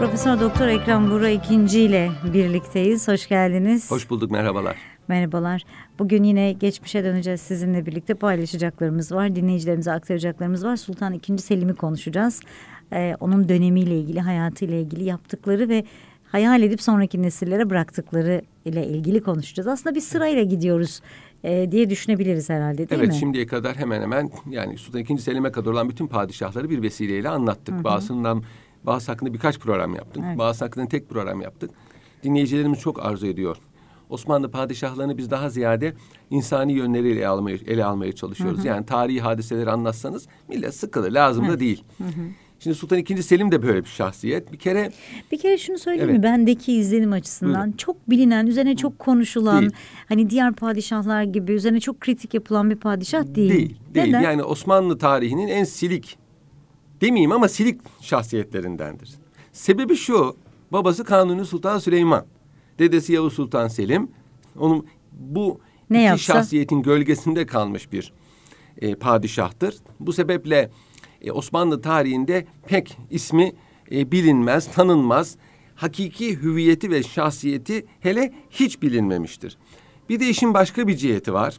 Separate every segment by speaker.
Speaker 1: Profesör Doktor Ekrem Buğra ikinci ile birlikteyiz. Hoş geldiniz.
Speaker 2: Hoş bulduk, merhabalar.
Speaker 1: Merhabalar. Bugün yine geçmişe döneceğiz, sizinle birlikte paylaşacaklarımız var. Dinleyicilerimize aktaracaklarımız var. Sultan II. Selim'i konuşacağız. Onun dönemiyle ilgili, hayatıyla ilgili yaptıkları ve hayal edip sonraki nesillere bıraktıkları ile ilgili konuşacağız. Aslında bir sırayla gidiyoruz diye düşünebiliriz herhalde, değil mi?
Speaker 2: Evet, şimdiye kadar hemen hemen yani Sultan II. Selim'e kadar olan bütün padişahları bir vesileyle anlattık. Bazı hakkında birkaç program yaptık. Evet. Bazı hakkında tek program yaptık. Dinleyicilerimiz çok arzu ediyor. Osmanlı padişahlarını biz daha ziyade insani yönleriyle ele almaya çalışıyoruz. Yani tarihi hadiseleri anlatsanız millet sıkılır, lazım da değil. Şimdi Sultan II. Selim de böyle bir şahsiyet. Bir kere
Speaker 1: şunu söyleyeyim mi? Bendeki izlenim açısından çok bilinen, üzerine çok konuşulan, değil. Hani diğer padişahlar gibi üzerine çok kritik yapılan bir padişah değil.
Speaker 2: Değil.
Speaker 1: Neden?
Speaker 2: Yani Osmanlı tarihinin en silik, demeyeyim ama silik şahsiyetlerindendir. Sebebi şu: babası Kanuni Sultan Süleyman, dedesi Yavuz Sultan Selim. Onun bu iki şahsiyetin gölgesinde kalmış bir padişahtır. Bu sebeple Osmanlı tarihinde pek ismi bilinmez, tanınmaz. Hakiki hüviyeti ve şahsiyeti hele hiç bilinmemiştir. Bir de işin başka bir ciheti var.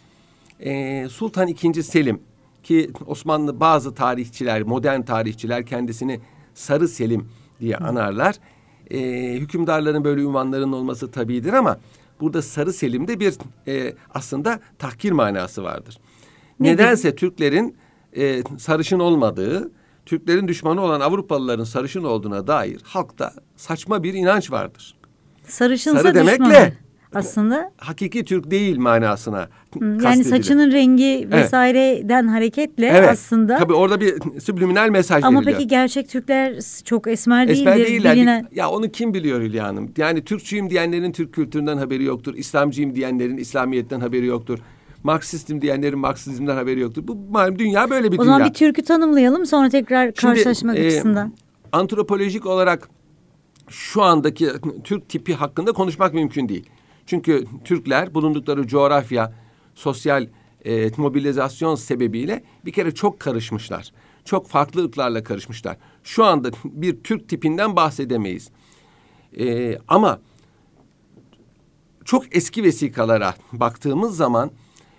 Speaker 2: Sultan II. Selim, ki Osmanlı bazı tarihçiler, modern tarihçiler kendisini Sarı Selim diye anarlar. Hükümdarların böyle ünvanlarının olması tabiidir ama burada Sarı Selim'de bir aslında tahkir manası vardır. Nedense Türklerin sarışın olmadığı, Türklerin düşmanı olan Avrupalıların sarışın olduğuna dair halkta saçma bir inanç vardır.
Speaker 1: Sarışınsa
Speaker 2: sarı demekle
Speaker 1: düşmanı. Aslında
Speaker 2: hakiki Türk değil manasına
Speaker 1: yani saçının rengi vesaireden hareketle aslında.
Speaker 2: Tabii orada bir subliminal mesaj
Speaker 1: ama
Speaker 2: veriliyor.
Speaker 1: Peki gerçek Türkler çok esmer değildir.
Speaker 2: Esmer değiller.
Speaker 1: Bilinen...
Speaker 2: Ya onu kim biliyor Hülya Hanım? Yani Türkçüyüm diyenlerin Türk kültüründen haberi yoktur. İslamcıyım diyenlerin İslamiyet'ten haberi yoktur. Marksistim diyenlerin Marksizmden haberi yoktur. Bu malum dünya böyle bir dünya.
Speaker 1: O zaman bir Türk'ü tanımlayalım, sonra tekrar karşılaşmak açısından.
Speaker 2: Antropolojik olarak şu andaki Türk tipi hakkında konuşmak mümkün değil. Çünkü Türkler bulundukları coğrafya, sosyal mobilizasyon sebebiyle bir kere çok karışmışlar. Çok farklı ırklarla karışmışlar. Şu anda bir Türk tipinden bahsedemeyiz. Ama çok eski vesikalara baktığımız zaman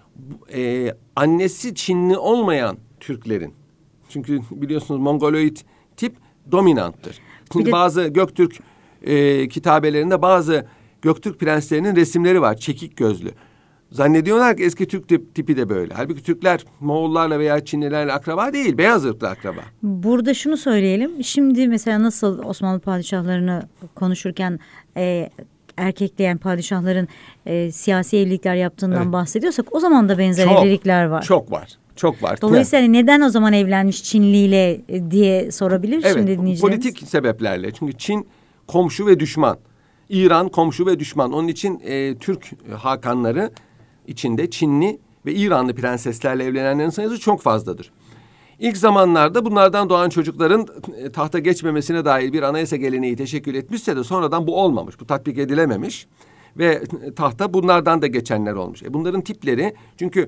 Speaker 2: annesi Çinli olmayan Türklerin, çünkü biliyorsunuz Mongoloid tip dominanttır. Şimdi bazı Göktürk kitabelerinde bazı Göktürk prenslerinin resimleri var, çekik gözlü. Zannediyorlar ki eski Türk tipi de böyle. Halbuki Türkler Moğollarla veya Çinlilerle akraba değil, beyaz ırklı akraba.
Speaker 1: Burada şunu söyleyelim. Şimdi mesela nasıl Osmanlı padişahlarını konuşurken erkekleyen padişahların siyasi evlilikler yaptığından bahsediyorsak, o zaman da benzer evlilikler var.
Speaker 2: Çok var.
Speaker 1: Dolayısıyla neden o zaman evlenmiş Çinliyle diye sorabilir şimdi dinleyicilerimiz.
Speaker 2: Politik sebeplerle. Çünkü Çin komşu ve düşman. İran komşu ve düşman. Onun için Türk hakanları içinde Çinli ve İranlı prenseslerle evlenenlerin sayısı çok fazladır. İlk zamanlarda bunlardan doğan çocukların tahta geçmemesine dair bir anayasa geleneği teşekkül etmişse de sonradan bu olmamış. Bu tatbik edilememiş ve tahta bunlardan da geçenler olmuş. Bunların tipleri, çünkü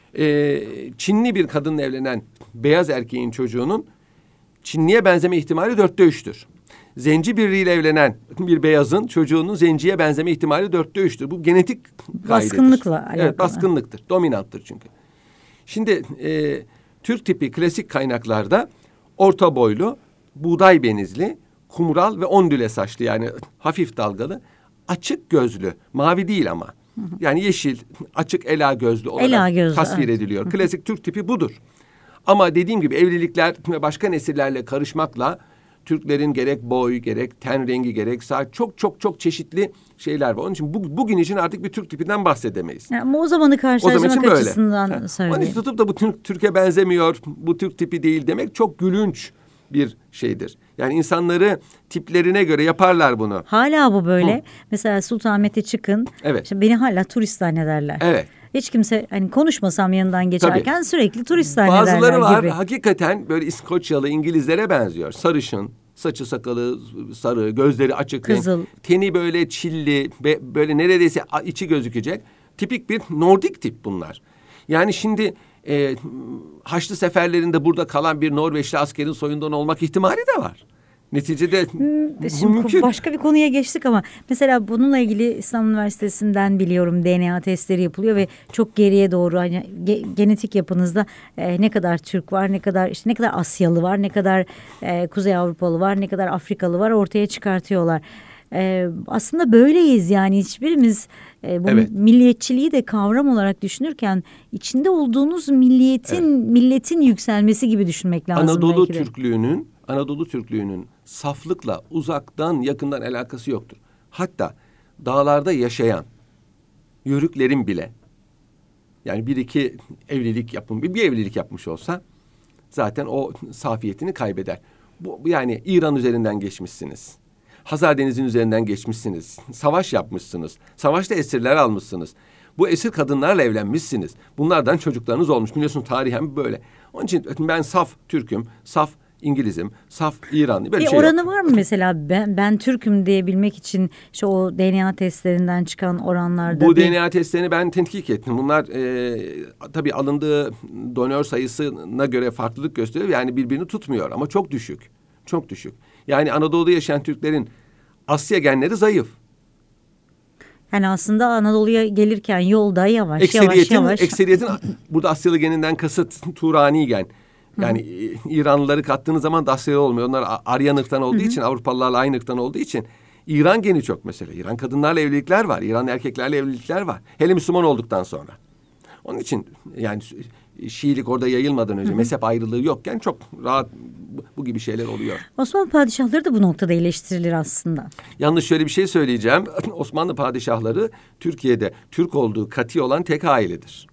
Speaker 2: Çinli bir kadınla evlenen beyaz erkeğin çocuğunun Çinliye benzeme ihtimali 3'tür. Zenci biriyle evlenen bir beyazın çocuğunun zenciye benzeme ihtimali 3'tür. Bu genetik kaidedir.
Speaker 1: Baskınlıkla alakalı.
Speaker 2: Evet, baskınlıktır. Dominanttır çünkü. Şimdi Türk tipi klasik kaynaklarda orta boylu, buğday benizli, kumral ve ondüle saçlı, yani hafif dalgalı, açık gözlü, mavi değil ama. Yani yeşil, açık ela gözlü olarak tasvir ediliyor. Klasik Türk tipi budur. Ama dediğim gibi evlilikler ve başka nesillerle karışmakla Türklerin gerek boy, gerek ten rengi, gerek saç, çok çeşitli şeyler var. Onun için bugün için artık bir Türk tipinden bahsedemeyiz.
Speaker 1: Ama o zamanı karşılaştırmak açısından söyleyeyim.
Speaker 2: Onun için tutup da bu Türkiye benzemiyor, bu Türk tipi değil demek çok gülünç bir şeydir. Yani insanları tiplerine göre yaparlar bunu.
Speaker 1: Hala bu böyle. Mesela Sultanahmet'e çıkın.
Speaker 2: Evet.
Speaker 1: Şimdi beni hala turist zannederler.
Speaker 2: Evet.
Speaker 1: Hiç kimse hani konuşmasam yanından geçerken sürekli turist zannederler gibi.
Speaker 2: Bazıları var hakikaten böyle İskoçyalı İngilizlere benziyor. Sarışın, saçı sakalı sarı, gözleri açık.
Speaker 1: Kızıl.
Speaker 2: Teni böyle çilli, böyle neredeyse içi gözükecek. Tipik bir Nordik tip bunlar. Yani şimdi Haçlı seferlerinde burada kalan bir Norveçli askerin soyundan olmak ihtimali de var. Neticede bu
Speaker 1: Şimdi
Speaker 2: mümkün.
Speaker 1: başka bir konuya geçtik ama mesela bununla ilgili İstanbul Üniversitesi'nden biliyorum DNA testleri yapılıyor ve çok geriye doğru hani genetik yapınızda ne kadar Türk var, ne kadar işte ne kadar Asyalı var, ne kadar Kuzey Avrupalı var, ne kadar Afrikalı var ortaya çıkartıyorlar. Aslında böyleyiz yani hiçbirimiz bu
Speaker 2: Evet.
Speaker 1: milliyetçiliği de kavram olarak düşünürken içinde olduğunuz milletin yükselmesi gibi düşünmek lazım
Speaker 2: Anadolu
Speaker 1: belki de.
Speaker 2: Anadolu Türklüğünün saflıkla uzaktan yakından alakası yoktur. Hatta dağlarda yaşayan yörüklerin bile yani bir evlilik yapmış olsa zaten o safiyetini kaybeder. Bu yani İran üzerinden geçmişsiniz. Hazar Denizi'nin üzerinden geçmişsiniz. Savaş yapmışsınız. Savaşta esirler almışsınız. Bu esir kadınlarla evlenmişsiniz. Bunlardan çocuklarınız olmuş. Biliyorsun tarihen böyle. Onun için ben saf Türk'üm, saf İngiliz'im, saf İranlı. Böyle
Speaker 1: Bir
Speaker 2: şey
Speaker 1: oranı
Speaker 2: yok.
Speaker 1: var mı mesela ben Türk'üm diyebilmek için işte o DNA testlerinden çıkan oranlarda?
Speaker 2: Bu DNA testlerini ben tetkik ettim. Bunlar tabii alındığı donör sayısına göre farklılık gösteriyor. Yani birbirini tutmuyor ama çok düşük. Çok düşük. Yani Anadolu'da yaşayan Türklerin Asya genleri zayıf.
Speaker 1: Yani aslında Anadolu'ya gelirken yolda yavaş
Speaker 2: Ekseriyetin burada Asyalı geninden kasıt Turani gen. Yani İranlıları kattığınız zaman da Asyalı olmuyor. Onlar Aryan ırktan olduğu için, Avrupalılarla aynı ırktan olduğu için İran geni çok mesela. İran kadınlarla evlilikler var, İran erkeklerle evlilikler var. Hele Müslüman olduktan sonra. Onun için yani Şiilik orada yayılmadan önce mezhep ayrılığı yokken çok rahat bu gibi şeyler oluyor.
Speaker 1: Osmanlı padişahları da bu noktada eleştirilir aslında.
Speaker 2: Yalnız şöyle bir şey söyleyeceğim. Osmanlı padişahları Türkiye'de Türk olduğu kati olan tek ailedir.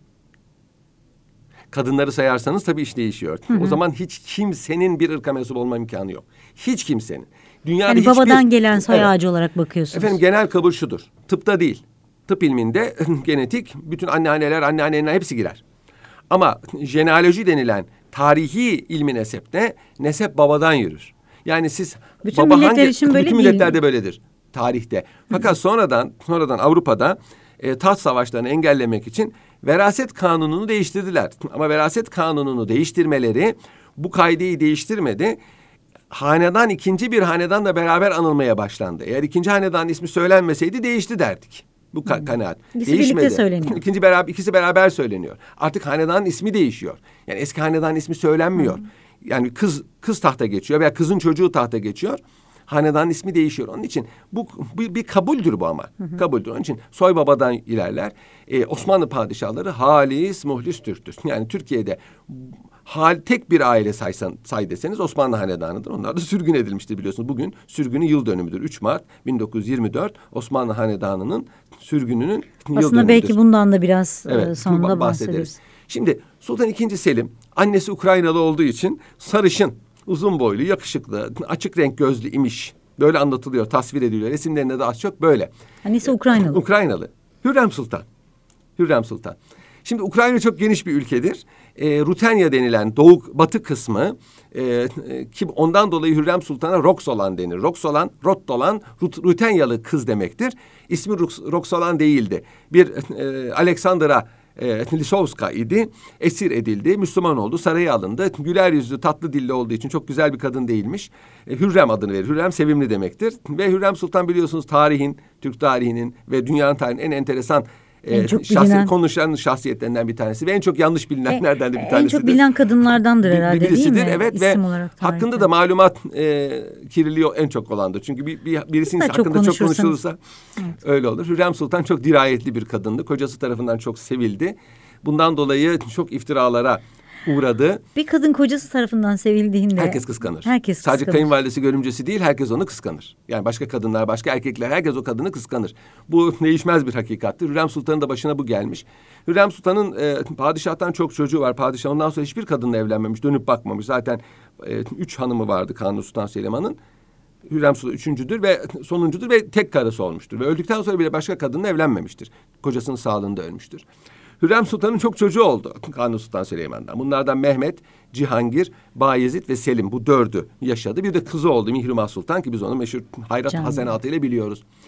Speaker 2: Kadınları sayarsanız tabii iş değişiyor. O zaman hiç kimsenin bir ırka mensup olma imkanı yok. Hiç kimsenin. Dünyada
Speaker 1: Yani babadan gelen soy ağacı olarak bakıyorsunuz.
Speaker 2: Efendim genel kabul şudur. Tıpta değil. Tıp ilminde genetik bütün anneanneler hepsi girer. Ama jenealoji denilen tarihi ilmi nesepte nesep babadan yürür. Yani siz
Speaker 1: bütün milletler için böyle
Speaker 2: bütün milletlerde böyledir tarihte. Fakat sonradan Avrupa'da taht savaşlarını engellemek için veraset kanununu değiştirdiler. Ama veraset kanununu değiştirmeleri bu kaideyi değiştirmedi. Hanedan ikinci bir hanedanla beraber anılmaya başlandı. Eğer ikinci hanedanın ismi söylenmeseydi değişti derdik. Bu kanaat.
Speaker 1: İkisi
Speaker 2: Değişmedi.
Speaker 1: birlikte söyleniyor.
Speaker 2: İkisi beraber söyleniyor. Artık hanedanın ismi değişiyor. Yani eski hanedanın ismi söylenmiyor. Yani kız tahta geçiyor veya kızın çocuğu tahta geçiyor. Hanedanın ismi değişiyor. Onun için bu bir kabuldür bu ama. Kabuldür. Onun için soy babadan ilerler. Osmanlı padişahları halis muhlis Türktür. Yani Türkiye'de tek bir aile say deseniz Osmanlı hanedanıdır. Onlar da sürgün edilmiştir biliyorsunuz. Bugün sürgünün yıl dönümüdür. 3 Mart 1924 Osmanlı hanedanının sürgününün yıl dönümüdür.
Speaker 1: Aslında belki bundan da biraz sonunda bahsederiz.
Speaker 2: Şimdi Sultan II. Selim annesi Ukraynalı olduğu için sarışın, uzun boylu, yakışıklı, açık renk gözlü imiş. Böyle anlatılıyor, tasvir ediliyor. Resimlerinde de az çok böyle.
Speaker 1: Annesi Ukraynalı.
Speaker 2: Ukraynalı. Hürrem Sultan. Şimdi Ukrayna çok geniş bir ülkedir. Rutenya denilen batı kısmı ki ondan dolayı Hürrem Sultan'a Roxolan denir. Rottolan, Rutenyalı kız demektir. İsmi Roxolan değildi. Bir Aleksandra Lisovska idi. Esir edildi. Müslüman oldu. Saraya alındı. Güler yüzlü, tatlı dilli olduğu için çok güzel bir kadın değilmiş. Hürrem adını verir. Hürrem sevimli demektir. Ve Hürrem Sultan biliyorsunuz Türk tarihinin ve dünyanın tarihinin en enteresan konuşan şahsiyetlerinden bir tanesi ve en çok yanlış bilinenlerden de bir tanesidir.
Speaker 1: En çok bilinen kadınlardandır herhalde
Speaker 2: birisidir,
Speaker 1: değil mi?
Speaker 2: Evet
Speaker 1: İsim
Speaker 2: ve
Speaker 1: olarak
Speaker 2: hakkında da malumat kirliliği en çok olandır. Çünkü birisinin hakkında çok konuşulursa öyle olur. Hürrem Sultan çok dirayetli bir kadındı. Kocası tarafından çok sevildi. Bundan dolayı çok iftiralara uğradı.
Speaker 1: Bir kadın kocası tarafından sevildiğinde
Speaker 2: herkes kıskanır.
Speaker 1: Sadece
Speaker 2: kayınvalidesi, görümcesi değil, herkes onu kıskanır. Yani başka kadınlar, başka erkekler, herkes o kadını kıskanır. Bu değişmez bir hakikattır. Hürrem Sultan'ın da başına bu gelmiş. Hürrem Sultan'ın padişahtan çok çocuğu var. Padişah ondan sonra hiçbir kadınla evlenmemiş, dönüp bakmamış. Zaten 3 hanımı vardı Kanuni Sultan Süleyman'ın. Hürrem Sultan 3.'dür ve sonuncudur ve tek karısı olmuştur. Ve öldükten sonra bile başka kadınla evlenmemiştir. Kocasının sağlığında ölmüştür. Hürrem Sultan'ın çok çocuğu oldu Kanuni Sultan Süleyman'dan. Bunlardan Mehmet, Cihangir, Bayezid ve Selim, bu 4'ü yaşadı. Bir de kızı oldu Mihrimah Sultan ki biz onu meşhur Hayrat Hasenatı ile biliyoruz.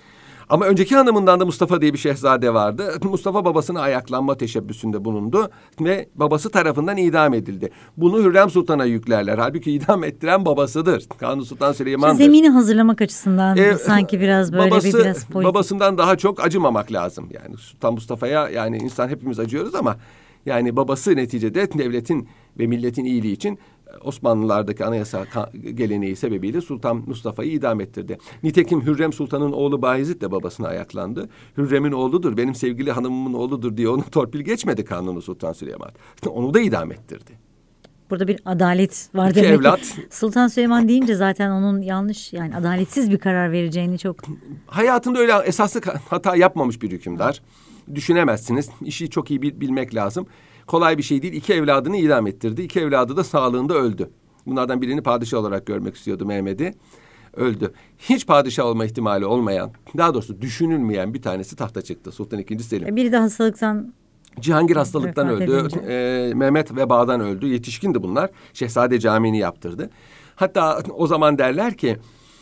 Speaker 2: Ama önceki hanımından da Mustafa diye bir şehzade vardı. Mustafa babasına ayaklanma teşebbüsünde bulundu ve babası tarafından idam edildi. Bunu Hürrem Sultan'a yüklerler. Halbuki idam ettiren babasıdır. Kanuni Sultan Süleyman'dır.
Speaker 1: Zemini hazırlamak açısından sanki biraz böyle biraz politik.
Speaker 2: Babasından daha çok acımamak lazım. Yani Sultan Mustafa'ya yani insan hepimiz acıyoruz ama yani babası neticede devletin ve milletin iyiliği için Osmanlılardaki anayasa geleneği sebebiyle Sultan Mustafa'yı idam ettirdi. Nitekim Hürrem Sultan'ın oğlu Bayezid de babasına ayaklandı. Hürrem'in oğludur, benim sevgili hanımımın oğludur diye onu torpil geçmedi Kanuni Sultan Süleyman. Onu da idam ettirdi.
Speaker 1: Burada bir adalet var
Speaker 2: İki
Speaker 1: demek
Speaker 2: evlat.
Speaker 1: ki. Sultan Süleyman deyince zaten onun yanlış yani adaletsiz bir karar vereceğini çok...
Speaker 2: Hayatında öyle esaslı hata yapmamış bir hükümdar. Düşünemezsiniz. İşi çok iyi bilmek lazım. Kolay bir şey değil. 2 evladını idam ettirdi. 2 evladı da sağlığında öldü. Bunlardan birini padişah olarak görmek istiyordu Mehmet'i. Öldü. Hiç padişah olma ihtimali olmayan, daha doğrusu düşünülmeyen bir tanesi tahta çıktı. Sultan II. Selim.
Speaker 1: Biri de hastalıktan...
Speaker 2: Cihangir hastalıktan öldü. Mehmet vebadan öldü. Yetişkindi bunlar. Şehzade Camii'ni yaptırdı. Hatta o zaman derler ki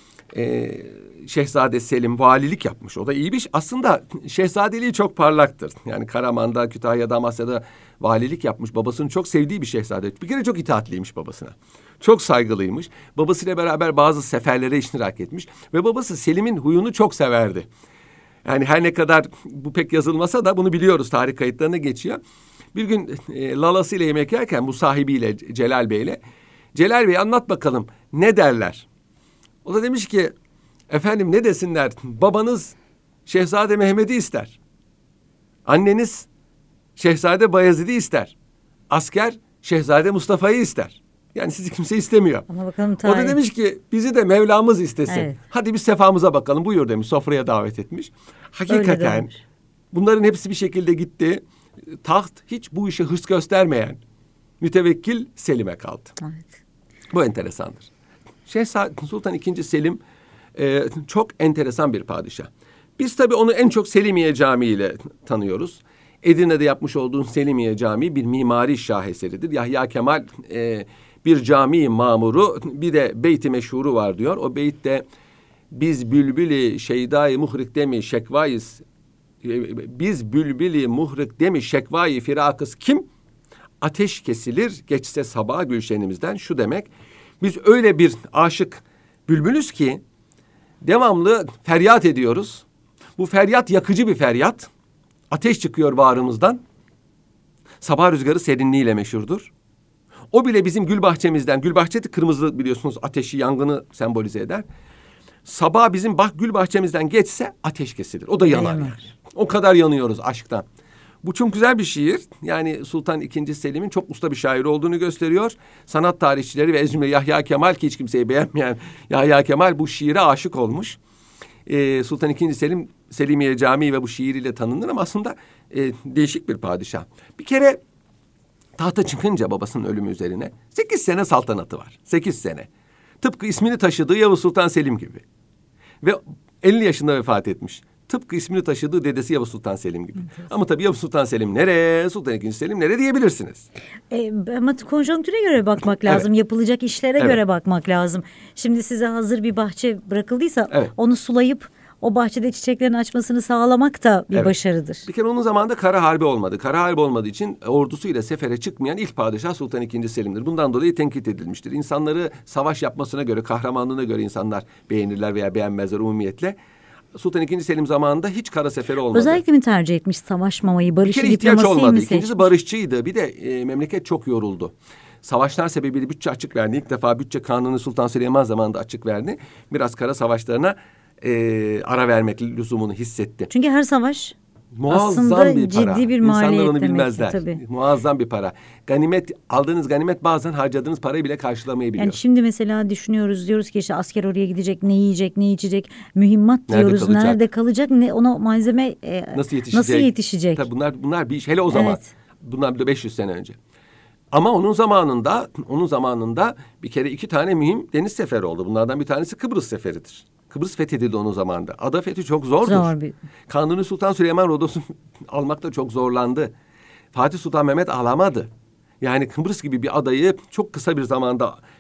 Speaker 2: Şehzade Selim valilik yapmış. O da iyi bir şey. Aslında şehzadeliği çok parlaktır. Yani Karaman'da, Kütahya'da, Amasya'da valilik yapmış. Babasının çok sevdiği bir şehzade. Bir kere çok itaatliymiş babasına. Çok saygılıymış. Babasıyla beraber bazı seferlere iştirak etmiş. Ve babası Selim'in huyunu çok severdi. Yani her ne kadar bu pek yazılmasa da bunu biliyoruz. Tarih kayıtlarına geçiyor. Bir gün lalasıyla yemek yerken bu sahibiyle Celal Bey'le. Celal Bey anlat bakalım ne derler? O da demiş ki efendim ne desinler? Babanız Şehzade Mehmet'i ister. Anneniz Şehzade Bayezid'i ister. Asker Şehzade Mustafa'yı ister. Yani sizi kimse istemiyor.
Speaker 1: Ama bakalım
Speaker 2: o da demiş ki bizi de Mevlamız istesin.
Speaker 1: Evet.
Speaker 2: Hadi bir sefamıza bakalım buyur demiş. Sofraya davet etmiş. Hakikaten bunların hepsi bir şekilde gitti. Taht hiç bu işe hırs göstermeyen mütevekkil Selim'e kaldı.
Speaker 1: Evet.
Speaker 2: Bu enteresandır. Şehzade Sultan II. Selim çok enteresan bir padişah. Biz tabii onu en çok Selimiye Camii ile tanıyoruz. Edirne'de yapmış olduğu Selimiye Camii bir mimari şaheseridir. Yahya Kemal bir cami mamuru, bir de beyti meşhuru var diyor. O beytte biz bülbüli şeydai muhrik demi şekvayız. Biz bülbüli muhrik demi şekvayı firakız kim? Ateş kesilir geçse sabah gülşenimizden. Şu demek, biz öyle bir aşık bülbülüz ki devamlı feryat ediyoruz. Bu feryat yakıcı bir feryat. Ateş çıkıyor bağrımızdan. Sabah rüzgarı serinliğiyle meşhurdur. O bile bizim gül bahçemizden, gül bahçesi kırmızı biliyorsunuz ateşi, yangını sembolize eder. Sabah bizim gül bahçemizden geçse ateş kesilir. O da yanar yani. O kadar yanıyoruz aşktan. Bu çok güzel bir şiir. Yani Sultan II. Selim'in çok usta bir şair olduğunu gösteriyor. Sanat tarihçileri ve ezcümle Yahya Kemal ki hiç kimseyi beğenmeyen Yahya Kemal bu şiire aşık olmuş. Sultan II. Selim Selimiye Camii ve bu şiiriyle tanınır ama aslında değişik bir padişah. Bir kere tahta çıkınca babasının ölümü üzerine 8 sene saltanatı var. 8 sene. Tıpkı ismini taşıdığı Yavuz Sultan Selim gibi. Ve 50 yaşında vefat etmiş. Tıpkı ismini taşıdığı dedesi Yavuz Sultan Selim gibi. Evet. Ama tabii Yavuz Sultan Selim nereye, Sultan II. Selim nereye diyebilirsiniz.
Speaker 1: Ama konjonktüre göre bakmak lazım. Evet. Yapılacak işlere göre bakmak lazım. Şimdi size hazır bir bahçe bırakıldıysa onu sulayıp o bahçede çiçeklerin açmasını sağlamak da bir başarıdır. Bir
Speaker 2: kere onun zamanında kara harbi olmadı. Kara harbi olmadığı için ordusuyla sefere çıkmayan ilk padişah Sultan II. Selim'dir. Bundan dolayı tenkit edilmiştir. İnsanları savaş yapmasına göre, kahramanlığına göre insanlar beğenirler veya beğenmezler umumiyetle. Sultan II. Selim zamanında hiç kara seferi olmadı.
Speaker 1: Özellikle mi tercih etmiş savaşmamayı, barışı
Speaker 2: diplomasiyi mi seçmiş? Bir kere ihtiyaç olmadı. İkincisi barışçıydı. Bir de memleket çok yoruldu. Savaşlar sebebiyle bütçe açık verdi. İlk defa bütçe kanunu Sultan Süleyman zamanında açık verdi. Biraz kara savaşlarına ara vermek lüzumunu hissetti.
Speaker 1: Çünkü her savaş
Speaker 2: muazzam
Speaker 1: aslında
Speaker 2: bir para.
Speaker 1: Ciddi bir maliyet.
Speaker 2: İnsanlar onu bilmezler.
Speaker 1: Tabii.
Speaker 2: Muazzam bir para. Aldığınız ganimet bazen harcadığınız parayı bile karşılamayabiliyor.
Speaker 1: Yani şimdi mesela düşünüyoruz, diyoruz ki işte asker oraya gidecek, ne yiyecek, ne içecek, mühimmat diyoruz. Nerede kalacak, ne ona malzeme nasıl yetişecek?
Speaker 2: Tabii bunlar bir iş. Hele o zaman. Evet. Bunlar bir de 500 sene önce. Ama onun zamanında bir kere 2 tane mühim deniz seferi oldu. Bunlardan bir tanesi Kıbrıs seferidir. Kıbrıs fethedildi onun zamanında. Ada fethi çok zordur. Kanuni Sultan Süleyman Rodos'u almakta çok zorlandı. Fatih Sultan Mehmet alamadı. Yani Kıbrıs gibi bir adayı çok kısa bir zamanda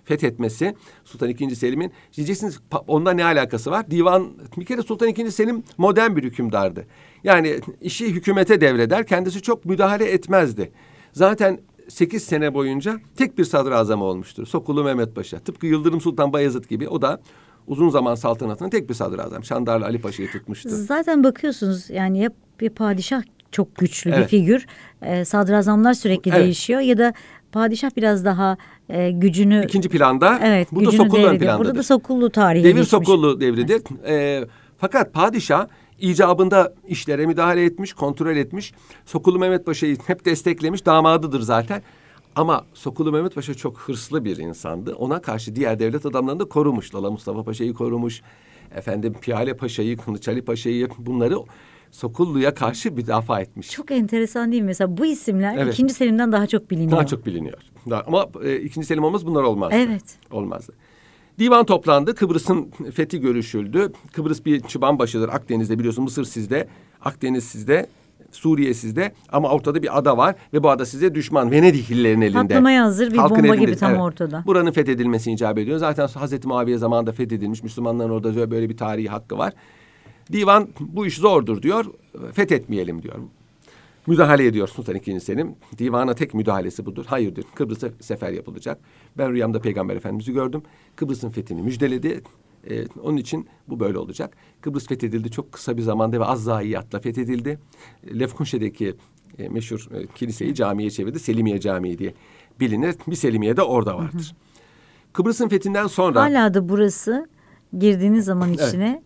Speaker 2: fethetmesi Sultan II. Selim'in. Diyeceksiniz onunla ne alakası var? Bir kere Sultan II. Selim modern bir hükümdardı. Yani işi hükümete devreder, kendisi çok müdahale etmezdi. Zaten 8 sene boyunca tek bir sadrazam olmuştur. Sokullu Mehmet Paşa. Tıpkı Yıldırım Sultan Bayezid gibi, o da uzun zaman saltanatının tek bir sadrazam. Şandarlı Ali Paşa'yı tutmuştu.
Speaker 1: Zaten bakıyorsunuz yani ya bir padişah çok güçlü bir figür. Sadrazamlar sürekli değişiyor ya da padişah biraz daha gücünü...
Speaker 2: İkinci planda.
Speaker 1: Evet,
Speaker 2: burada Sokullu ön plandadır.
Speaker 1: Burada da Sokullu tarihi
Speaker 2: Devir
Speaker 1: geçmiş.
Speaker 2: Sokullu devridir. Fakat padişah icabında işlere müdahale etmiş, kontrol etmiş. Sokullu Mehmet Paşa'yı hep desteklemiş, damadıdır zaten. Ama Sokullu Mehmet Paşa çok hırslı bir insandı. Ona karşı diğer devlet adamlarını da korumuş. Lala Mustafa Paşa'yı korumuş. Piyale Paşa'yı, Kılıç Ali Paşa'yı, bunları Sokullu'ya karşı müdafaa etmiş.
Speaker 1: Çok enteresan değil mi? Mesela bu isimler II. Selim'den daha çok biliniyor.
Speaker 2: Daha çok biliniyor. Ama II. Selim olmaz, bunlar olmazdı.
Speaker 1: Evet.
Speaker 2: Olmazdı. Divan toplandı. Kıbrıs'ın fethi görüşüldü. Kıbrıs bir çıban başıdır Akdeniz'de, biliyorsun. Mısır sizde, Akdeniz sizde, Suriye sizde, ama ortada bir ada var ve bu ada size düşman. Venediklilerin elinde.
Speaker 1: Patlamaya hazır bir
Speaker 2: Halkın
Speaker 1: bomba
Speaker 2: elinde,
Speaker 1: gibi tam ortada. Buranın
Speaker 2: fethedilmesi icap ediyor. Zaten Hazreti Muaviye zamanında fethedilmiş. Müslümanların orada böyle bir tarihi hakkı var. Divan bu iş zordur diyor. Fethetmeyelim diyor. Müdahale ediyor Sultan II. Selim. Divana tek müdahalesi budur. Hayır diyor. Kıbrıs'a sefer yapılacak. Ben rüyamda Peygamber Efendimiz'i gördüm. Kıbrıs'ın fethini müjdeledi. Onun için bu böyle olacak. Kıbrıs fethedildi çok kısa bir zamanda ve az zayiatla fethedildi. Lefkunşe'deki meşhur kiliseyi camiye çevirdi. Selimiye Camii diye bilinir. Bir Selimiye de orada vardır. Kıbrıs'ın fethinden sonra...
Speaker 1: Hala da burası girdiğiniz zaman içine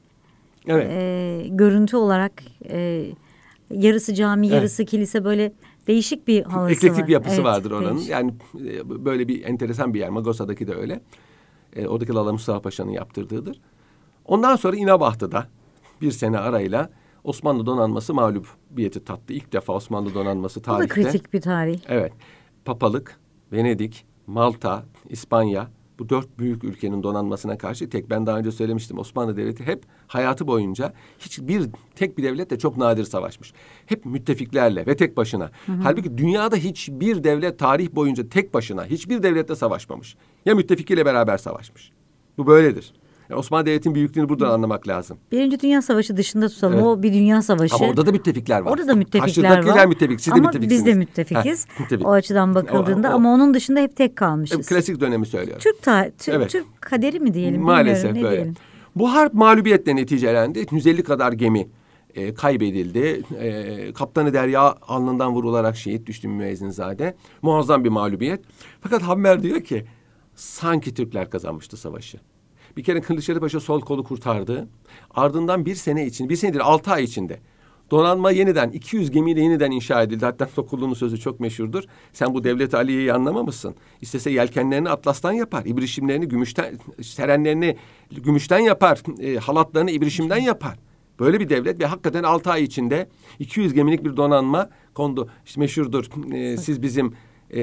Speaker 1: görüntü olarak yarısı cami, yarısı kilise, böyle değişik bir havası var.
Speaker 2: Eklektik bir yapısı vardır oranın. Değişik. Yani böyle bir enteresan bir yer. Magosa'daki de öyle. Oradaki Lala Mustafa Paşa'nın yaptırdığıdır. Ondan sonra İnebahtı'da bir sene arayla Osmanlı donanması mağlubiyeti tattı. İlk defa Osmanlı donanması tarihte.
Speaker 1: Bu da kritik bir tarih.
Speaker 2: Evet. Papalık, Venedik, Malta, İspanya, bu 4 büyük ülkenin donanmasına karşı ben daha önce söylemiştim, Osmanlı Devleti hep hayatı boyunca tek bir devletle çok nadir savaşmış. Hep müttefiklerle ve tek başına. Halbuki dünyada hiçbir devlet tarih boyunca tek başına hiçbir devletle savaşmamış. Ya müttefikiyle beraber savaşmış. Bu böyledir. Yani Osmanlı Devleti'nin büyüklüğünü buradan anlamak lazım.
Speaker 1: Birinci Dünya Savaşı dışında tutalım. Evet. O bir dünya savaşı.
Speaker 2: Ama orada da müttefikler var.
Speaker 1: Orada da müttefikler var.
Speaker 2: Müttefik. Siz de
Speaker 1: ama
Speaker 2: müttefiksiniz.
Speaker 1: Biz de müttefikiz. O açıdan bakıldığında ama onun dışında hep tek kalmışız.
Speaker 2: Klasik dönemi söylüyorum.
Speaker 1: Türk kaderi mi diyelim?
Speaker 2: Maalesef böyle. Diyelim. Bu harp mağlubiyetle neticelendi. 150 kadar gemi kaybedildi. Kaptanı Derya alnından vurularak şehit düştü Müezzinzade. Muazzam bir mağlubiyet. Fakat Hammer diyor ki sanki Türkler kazanmıştı savaşı. Bir kere Kılıçdaroğlu Paşa sol kolu kurtardı. Ardından bir senedir 6 ay içinde donanma yeniden 200 gemiyle yeniden inşa edildi. Hatta Sokullu'nun sözü çok meşhurdur. Sen bu Devlet Aliye'yi anlamamışsın. İstese yelkenlerini atlastan yapar. İbrişimlerini gümüşten, serenlerini gümüşten yapar. Halatlarını ibrişimden yapar. Böyle bir devlet ve hakikaten 6 ay içinde 200 gemilik bir donanma kondu. İşte meşhurdur. Siz bizim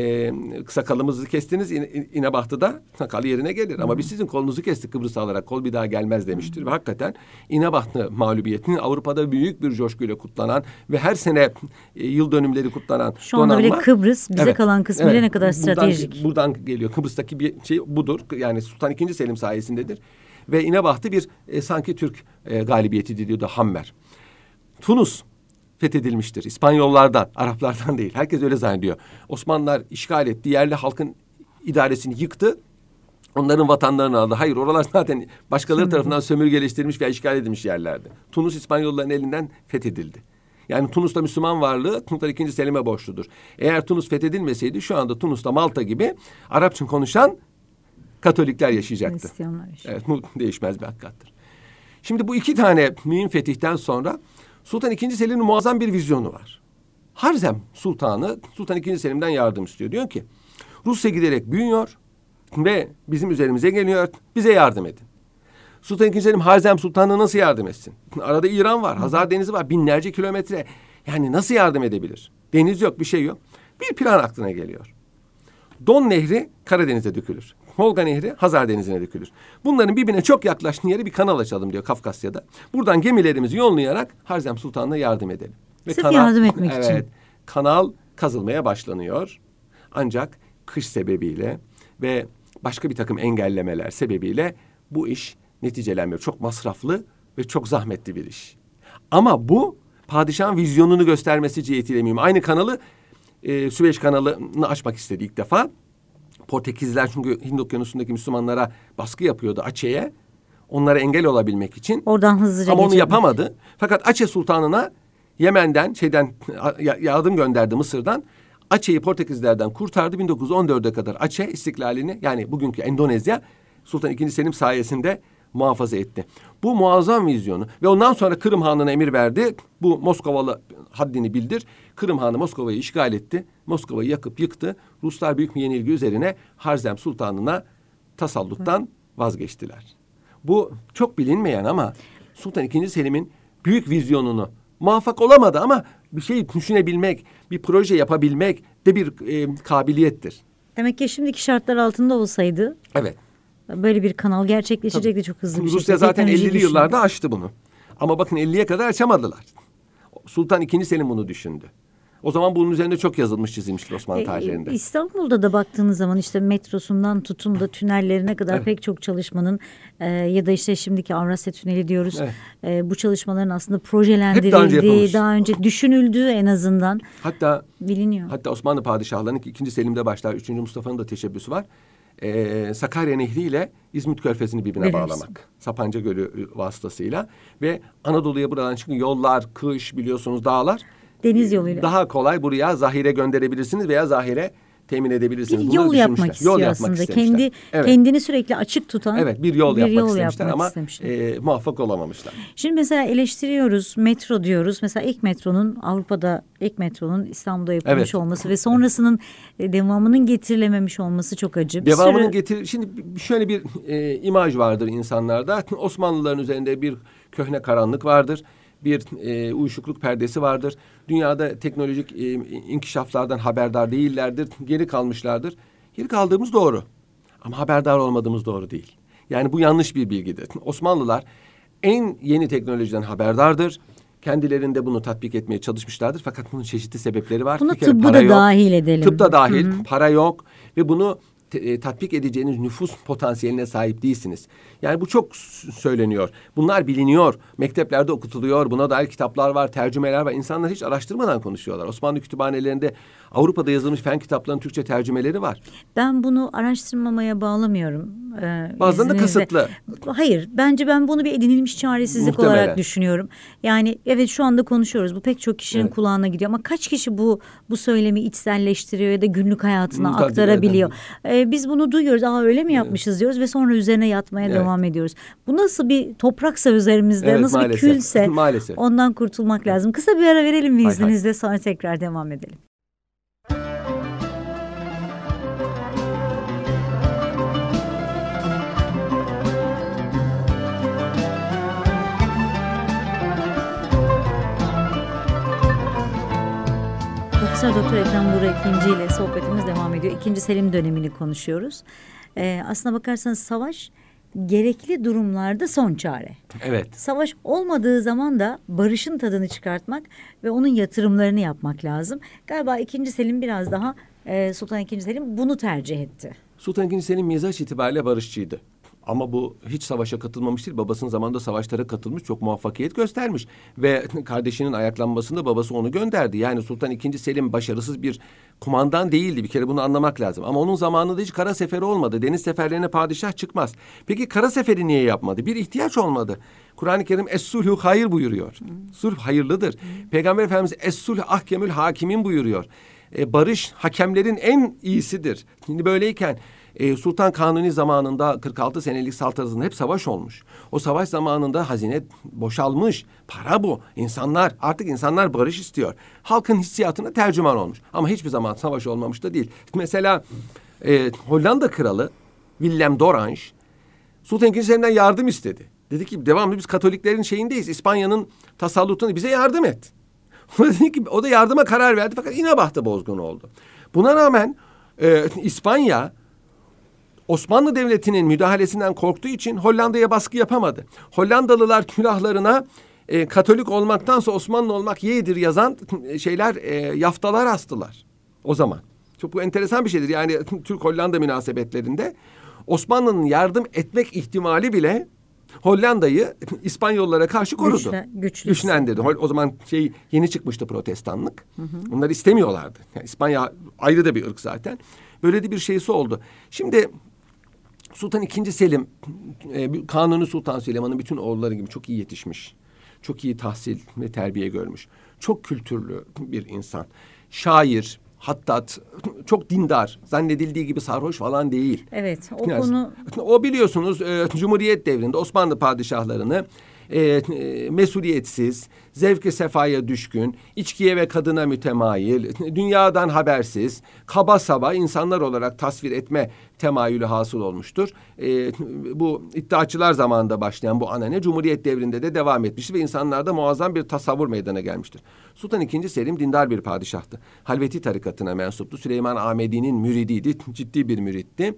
Speaker 2: sakalımızı kestiniz, İnebahtı'da sakal yerine gelir. Ama biz sizin kolunuzu kestik Kıbrıs'ı alarak, kol bir daha gelmez demiştir. Ve hakikaten İnebahtı mağlubiyetinin Avrupa'da büyük bir coşkuyla kutlanan ve her sene yıl dönümleri kutlanan
Speaker 1: şu anda
Speaker 2: donanma.
Speaker 1: Bile Kıbrıs bize kalan kısmıyla ne kadar stratejik.
Speaker 2: Buradan geliyor. Kıbrıs'taki bir şey budur. Yani Sultan II. Selim sayesindedir. Ve İnebahtı bir sanki Türk galibiyeti diyordu Hammer. Tunus fethedilmiştir. İspanyollardan, Araplardan değil. Herkes öyle zannediyor. Osmanlılar işgal etti. Yerli halkın idaresini yıktı. Onların vatanlarını aldı. Hayır, oralar zaten başkaları tarafından sömürgeleştirilmiş ve işgal edilmiş yerlerdi. Tunus İspanyolların elinden fethedildi. Yani Tunus'ta Müslüman varlığı Sultan II. Selim'e borçludur. Eğer Tunus fethedilmeseydi şu anda Tunus'ta Malta gibi Arapça konuşan Katolikler yaşayacaktı. Evet, bu değişmez bir hakikattır. Şimdi bu 2 tane mühim fetihten sonra Sultan II. Selim'in muazzam bir vizyonu var. Harzem Sultanı Sultan II. Selim'den yardım istiyor. Diyor ki Rusya giderek büyüyor ve bizim üzerimize geliyor. Bize yardım edin. Sultan II. Selim Harzem Sultan'a nasıl yardım etsin? Arada İran var, Hazar Denizi var, binlerce kilometre. Yani nasıl yardım edebilir? Deniz yok, bir şey yok. Bir plan aklına geliyor. Don Nehri Karadeniz'e dökülür. Volga Nehri Hazar Denizi'ne dökülür. Bunların birbirine çok yaklaştığı yere bir kanal açalım diyor Kafkasya'da. Buradan gemilerimizi yollayarak Harzem Sultan'la yardım edelim.
Speaker 1: Ve yardım etmek için.
Speaker 2: Kanal kazılmaya başlanıyor. Ancak kış sebebiyle ve başka bir takım engellemeler sebebiyle bu iş neticelenmiyor. Çok masraflı ve çok zahmetli bir iş. Ama bu padişahın vizyonunu göstermesi cihetiyle mühim. Aynı kanalı Süveyş kanalını açmak istedi ilk defa. Portekizliler çünkü Hint Okyanusu'ndaki Müslümanlara baskı yapıyordu Aceh'e. Onlara engel olabilmek için.
Speaker 1: Oradan hızlıca
Speaker 2: ama onu
Speaker 1: geçelim.
Speaker 2: yapamadı. Fakat Aceh Sultanı'na Yemen'den yardım gönderdi Mısır'dan. Aceh'i Portekizlerden kurtardı. 1914'e kadar Aceh istiklalini, yani bugünkü Endonezya, Sultan II. Selim sayesinde muhafaza etti. Bu muazzam vizyonu ve ondan sonra Kırım Hanı'na emir verdi. Bu Moskovalı haddini bildir. Kırım Hanı Moskova'yı işgal etti. Moskova'yı yakıp yıktı. Ruslar büyük bir yenilgi üzerine Harzem Sultanı'na tasalluttan vazgeçtiler. Bu çok bilinmeyen ama Sultan II. Selim'in büyük vizyonunu, muvaffak olamadı ama bir şey düşünebilmek, bir proje yapabilmek de bir kabiliyettir.
Speaker 1: Demek ki şimdiki şartlar altında olsaydı,
Speaker 2: evet,
Speaker 1: böyle bir kanal gerçekleşecekti çok hızlı bir şekilde.
Speaker 2: Rusya zaten
Speaker 1: Teknolojiyi
Speaker 2: 50'li yıllarda açtı bunu. Ama bakın 50'ye kadar açamadılar. Sultan II. Selim bunu düşündü. O zaman bunun üzerinde çok yazılmış, çizilmiştir Osmanlı tarihlerinde.
Speaker 1: İstanbul'da da baktığınız zaman işte metrosundan tutun da tünellerine kadar
Speaker 2: evet.
Speaker 1: pek çok çalışmanın ya da işte şimdiki Avrasya Tüneli diyoruz.
Speaker 2: Evet.
Speaker 1: Bu çalışmaların aslında projelendirildiği, daha önce düşünüldüğü en azından
Speaker 2: hatta
Speaker 1: biliniyor.
Speaker 2: Hatta Osmanlı padişahlarının 2. Selim'de başlar, 3. Mustafa'nın da teşebbüsü var. Sakarya Nehri ile İzmit Körfezi'ni birbirine bağlamak. Sapanca Gölü vasıtasıyla ve Anadolu'ya buradan çıkın yollar, kış biliyorsunuz, dağlar.
Speaker 1: Deniz yoluyla.
Speaker 2: Daha kolay buraya zahire gönderebilirsiniz veya zahire temin edebilirsiniz.
Speaker 1: Bir yol yapmak istiyor aslında. Kendini sürekli açık tutan
Speaker 2: bir yol yapmak istemişler ama muvaffak olamamışlar.
Speaker 1: Şimdi mesela eleştiriyoruz, metro diyoruz. Mesela ilk metronun Avrupa'da, ilk metronun İstanbul'da yapılmış olması ve sonrasının devamının getirilememiş olması çok acı.
Speaker 2: Şimdi şöyle bir imaj vardır insanlarda. Osmanlıların üzerinde bir köhne karanlık vardır. Bir uyuşukluk perdesi vardır. Dünyada teknolojik inkişaflardan haberdar değillerdir. Geri kalmışlardır. Geri kaldığımız doğru. Ama haberdar olmadığımız doğru değil. Yani bu yanlış bir bilgidir. Osmanlılar en yeni teknolojiden haberdardır. Kendilerinde bunu tatbik etmeye çalışmışlardır. Fakat bunun çeşitli sebepleri var.
Speaker 1: Buna tıbbı da dahil edelim.
Speaker 2: Tıp da dahil. Hı-hı. Para yok. Ve bunu tatbik edeceğiniz nüfus potansiyeline sahip değilsiniz. Yani bu çok söyleniyor. Bunlar biliniyor. Mekteplerde okutuluyor. Buna dair kitaplar var, tercümeler var. İnsanlar hiç araştırmadan konuşuyorlar. Osmanlı kütüphanelerinde Avrupa'da yazılmış fen kitaplarının Türkçe tercümeleri var.
Speaker 1: Ben bunu araştırmamaya bağlamıyorum.
Speaker 2: Bazen de kısıtlı.
Speaker 1: Hayır. Bence ben bunu bir edinilmiş çaresizlik olarak düşünüyorum. Yani evet, şu anda konuşuyoruz. Bu pek çok kişinin kulağına gidiyor. Ama kaç kişi bu söylemi içselleştiriyor ya da günlük hayatına aktarabiliyor? Biz bunu duyuyoruz. Öyle mi yapmışız diyoruz ve sonra üzerine yatmaya devam ediyoruz. Bu nasıl bir topraksa üzerimizde, nasıl bir külse ondan kurtulmak lazım. Kısa bir ara verelim mi izninizle, sonra tekrar devam edelim. Profesör Doktor Ekrem Buğra İkinci ile sohbetimiz devam ediyor. İkinci Selim dönemini konuşuyoruz. Aslına bakarsanız savaş gerekli durumlarda son çare.
Speaker 2: Evet.
Speaker 1: Savaş olmadığı zaman da barışın tadını çıkartmak ve onun yatırımlarını yapmak lazım. Galiba İkinci Selim biraz daha Sultan II. Selim bunu tercih etti.
Speaker 2: Sultan II. Selim mizaç itibariyle barışçıydı. Ama bu hiç savaşa katılmamış değil. Babasının zamanında savaşlara katılmış, çok muvaffakiyet göstermiş. Ve kardeşinin ayaklanmasında babası onu gönderdi. Yani Sultan II. Selim başarısız bir kumandan değildi. Bir kere bunu anlamak lazım. Ama onun zamanında hiç kara seferi olmadı. Deniz seferlerine padişah çıkmaz. Peki kara seferi niye yapmadı? Bir ihtiyaç olmadı. Kur'an-ı Kerim Es-sulhu hayır buyuruyor. Sulh hayırlıdır. Peygamber Efendimiz Es-sulh ahkemül hakimin buyuruyor. Barış hakemlerin en iyisidir. Şimdi böyleyken Sultan Kanuni zamanında 46 senelik saltanatında hep savaş olmuş. O savaş zamanında hazine boşalmış. Para bu. Artık insanlar barış istiyor. Halkın hissiyatına tercüman olmuş. Ama hiçbir zaman savaş olmamış da değil. Mesela Hollanda kralı Willem d'Orange Sultan II. Selim'den yardım istedi. Dedi ki devamlı biz Katoliklerin şeyindeyiz. İspanya'nın tasallutunu bize yardım et. O da yardıma karar verdi fakat İnebah'ta bozgun oldu. Buna rağmen İspanya Osmanlı Devleti'nin müdahalesinden korktuğu için Hollanda'ya baskı yapamadı. Hollandalılar külahlarına Katolik olmaktansa Osmanlı olmak yeğdir yazan yaftalar astılar o zaman. Çok bu enteresan bir şeydir. Yani Türk-Hollanda münasebetlerinde Osmanlı'nın yardım etmek ihtimali bile Hollanda'yı İspanyollara karşı korudu. Güçlendirdi. O zaman yeni çıkmıştı protestanlık. Bunları istemiyorlardı. Yani İspanya ayrı da bir ırk zaten. Böyle de bir şeysi oldu. Şimdi Sultan II. Selim, Kanuni Sultan Süleyman'ın bütün oğulları gibi çok iyi yetişmiş. Çok iyi tahsil ve terbiye görmüş. Çok kültürlü bir insan. Şair, hattat, çok dindar. Zannedildiği gibi sarhoş falan değil.
Speaker 1: Evet, o konu...
Speaker 2: O biliyorsunuz Cumhuriyet devrinde Osmanlı padişahlarını mesuliyetsiz, zevk-i sefaya düşkün, içkiye ve kadına mütemayil, dünyadan habersiz, kaba saba insanlar olarak tasvir etme temayülü hasıl olmuştur. Bu iddiaçılar zamanında başlayan bu anane Cumhuriyet devrinde de devam etmiştir ve insanlarda muazzam bir tasavvur meydana gelmiştir. Sultan II. Selim dindar bir padişahtı. Halveti tarikatına mensuptu. Süleyman Ahmedi'nin müridiydi, ciddi bir müritti.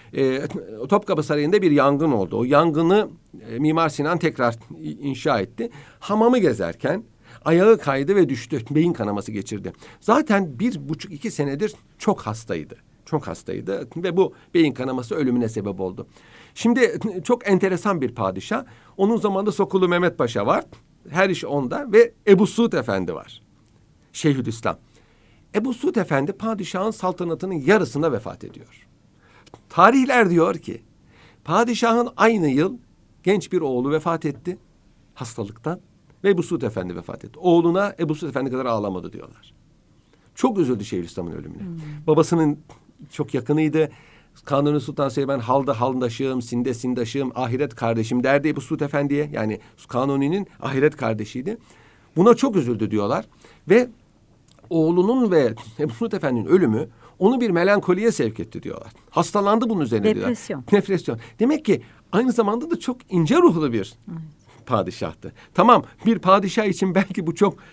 Speaker 2: Topkapı Sarayı'nda bir yangın oldu. O yangını Mimar Sinan tekrar inşa etti. Hamamı gezerken ayağı kaydı ve düştü. Beyin kanaması geçirdi. Zaten 1,5-2 senedir çok hastaydı. Çok hastaydı ve bu beyin kanaması ölümüne sebep oldu. Şimdi çok enteresan bir padişah. Onun zamanında Sokulu Mehmet Paşa var. Her iş onda ve Ebu Suud Efendi var. Şeyhülislam. Ebu Suud Efendi padişahın saltanatının yarısında vefat ediyor. Tarihler diyor ki padişahın aynı yıl genç bir oğlu vefat etti hastalıktan ve Ebu Suud Efendi vefat etti. Oğluna Ebu Suud Efendi kadar ağlamadı diyorlar. Çok üzüldü Şeyhülislam'ın ölümüne. Babasının çok yakınıydı. Kanuni Sultan Süleyman halda haldaşım, sinde sindaşım, ahiret kardeşim derdi Ebu Suud Efendi'ye. Yani Kanuni'nin ahiret kardeşiydi. Buna çok üzüldü diyorlar ve oğlunun ve Ebu Suud Efendi'nin ölümü onu bir melankoliye sevk etti diyorlar. Hastalandı bunun üzerine
Speaker 1: Depresyon.
Speaker 2: diyorlar. Depresyon. Demek ki aynı zamanda da çok ince ruhlu bir padişahtı. Tamam, bir padişah için belki bu çok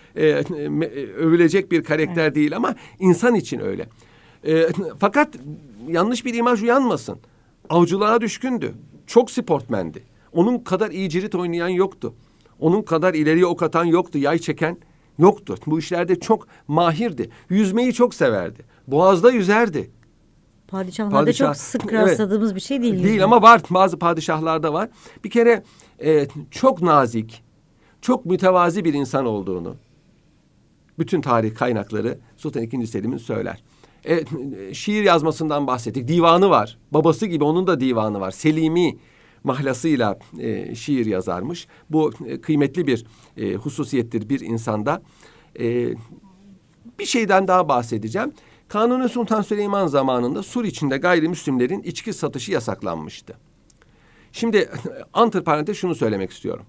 Speaker 2: övülecek bir karakter değil ama insan için öyle. Fakat yanlış bir imaj uyanmasın. Avcılığa düşkündü. Çok sportmendi. Onun kadar iyi cirit oynayan yoktu. Onun kadar ileriye ok atan yoktu. Yay çeken yoktu. Bu işlerde çok mahirdi. Yüzmeyi çok severdi. Boğazda yüzerdi.
Speaker 1: Padişahlarda çok sık rastladığımız bir şey değil.
Speaker 2: Değil ama var. Bazı padişahlarda var. Bir kere çok nazik, çok mütevazi bir insan olduğunu bütün tarih kaynakları Sultan II. Selim'in söyler. Şiir yazmasından bahsettik. Divanı var. Babası gibi onun da divanı var. Selimi mahlasıyla şiir yazarmış. Bu kıymetli bir hususiyettir bir insanda. Bir şeyden daha bahsedeceğim. Kanuni Sultan Süleyman zamanında Sur içinde gayrimüslimlerin içki satışı yasaklanmıştı. Şimdi antiparantez şunu söylemek istiyorum.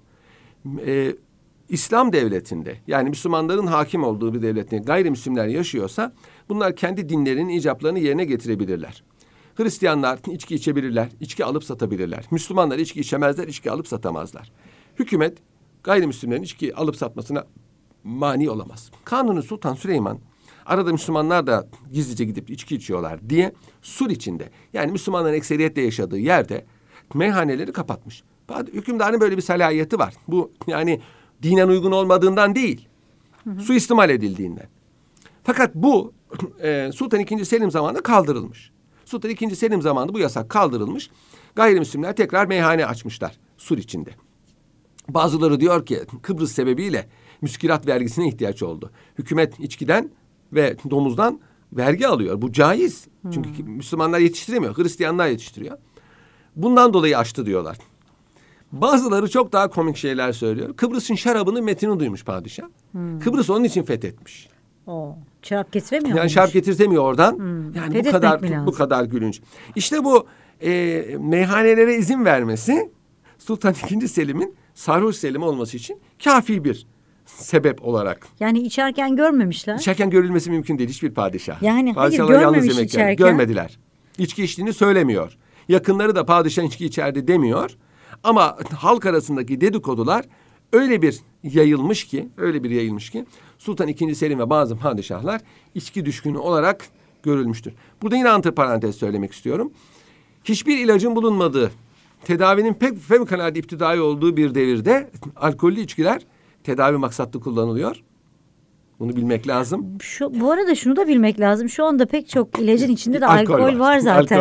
Speaker 2: İslam devletinde yani Müslümanların hakim olduğu bir devlette gayrimüslimler yaşıyorsa bunlar kendi dinlerinin icaplarını yerine getirebilirler. Hristiyanlar içki içebilirler, içki alıp satabilirler. Müslümanlar içki içemezler, içki alıp satamazlar. Hükümet gayrimüslimlerin içki alıp satmasına mani olamaz. Kanuni Sultan Süleyman arada Müslümanlar da gizlice gidip içki içiyorlar diye Sur içinde yani Müslümanların ekseriyetle yaşadığı yerde meyhaneleri kapatmış. Hükümdarın böyle bir salahiyeti var. Bu yani dinen uygun olmadığından değil, suistimal edildiğinden. Fakat bu Sultan II. Selim zamanında kaldırılmış. Sultan II. Selim zamanında bu yasak kaldırılmış. Gayrimüslimler tekrar meyhane açmışlar Sur içinde. Bazıları diyor ki Kıbrıs sebebiyle müskirat vergisine ihtiyaç oldu. Hükümet içkiden ve domuzdan vergi alıyor. Bu caiz. Çünkü Müslümanlar yetiştiremiyor. Hristiyanlar yetiştiriyor. Bundan dolayı açtı diyorlar. Bazıları çok daha komik şeyler söylüyor. Kıbrıs'ın şarabının metini duymuş padişah. Kıbrıs onun için fethetmiş.
Speaker 1: Şarap getiremiyor.
Speaker 2: Yani şarap getirtemiyor oradan. Yani bu kadar gülünç. İşte bu meyhanelere izin vermesi Sultan II. Selim'in sarhoş Selim olması için kafi bir sebep olarak.
Speaker 1: Yani içerken görmemişler.
Speaker 2: İçerken görülmesi mümkün değil hiçbir padişah.
Speaker 1: Yani hayır görmemiş içerken.
Speaker 2: Görmediler. İçki içtiğini söylemiyor. Yakınları da padişah içki içerdi demiyor. Ama halk arasındaki dedikodular öyle bir yayılmış ki Sultan II. Selim ve bazı padişahlar içki düşkünü olarak görülmüştür. Burada yine antiparantez söylemek istiyorum. Hiçbir ilacın bulunmadığı, tedavinin pek fevkalade iptidai olduğu bir devirde alkollü içkiler tedavi maksatlı kullanılıyor. Bunu bilmek lazım.
Speaker 1: Bu arada şunu da bilmek lazım. Şu anda pek çok ilacın içinde de alkol var zaten.
Speaker 2: Alkol var.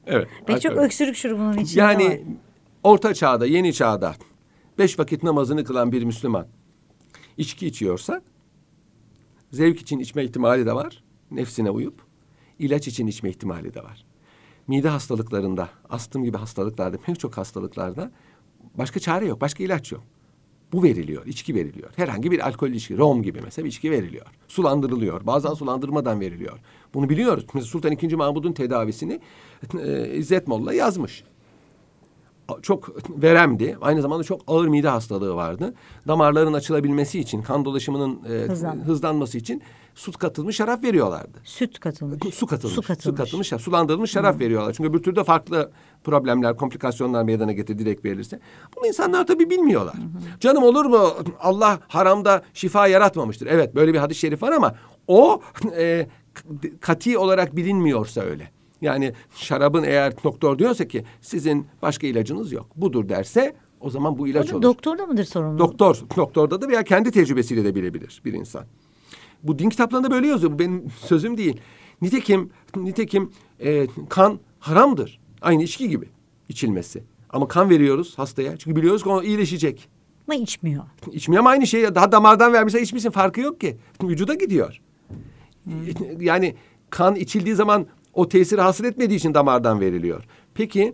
Speaker 2: Evet.
Speaker 1: Pek çok öksürük şurubunun içinde
Speaker 2: yani,
Speaker 1: var.
Speaker 2: Orta çağda, yeni çağda 5 vakit namazını kılan bir Müslüman içki içiyorsa zevk için içme ihtimali de var. Nefsine uyup ilaç için içme ihtimali de var. Mide hastalıklarında, astım gibi hastalıklarda, pek çok hastalıklarda başka çare yok, başka ilaç yok. Bu veriliyor, içki veriliyor. Herhangi bir alkol içki, rom gibi mesela bir içki veriliyor. Sulandırılıyor, bazen sulandırmadan veriliyor. Bunu biliyoruz. Mesela Sultan II. Mahmud'un tedavisini İzzet Molla yazmış. Çok veremdi. Aynı zamanda çok ağır mide hastalığı vardı. Damarların açılabilmesi için, kan dolaşımının hızlanması için su katılmış şarap veriyorlardı.
Speaker 1: Süt katılmış.
Speaker 2: Su katılmış. Sulandırılmış şarap veriyorlar. Çünkü öbür türlü farklı problemler, komplikasyonlar meydana getirir direkt verilirse. Bunu insanlar tabii bilmiyorlar. Canım olur mu? Allah haramda şifa yaratmamıştır. Evet, böyle bir hadis-i şerif var ama o kati olarak bilinmiyorsa öyle. Yani şarabın eğer doktor diyorsa ki sizin başka ilacınız yok, budur derse o zaman bu ilaç olur.
Speaker 1: Doktor da mıdır sorumlu?
Speaker 2: Doktorda da veya kendi tecrübesiyle de bilebilir bir insan. Bu din kitaplarında böyle yazıyor. Bu benim sözüm değil. Nitekim kan haramdır. Aynı içki gibi içilmesi. Ama kan veriyoruz hastaya. Çünkü biliyoruz ki o iyileşecek.
Speaker 1: Ama içmiyor.
Speaker 2: İçmiyor ama aynı şey. Daha damardan vermişse içmişsin, farkı yok ki. Vücuda gidiyor. Yani kan içildiği zaman o tesiri hasıl etmediği için damardan veriliyor. Peki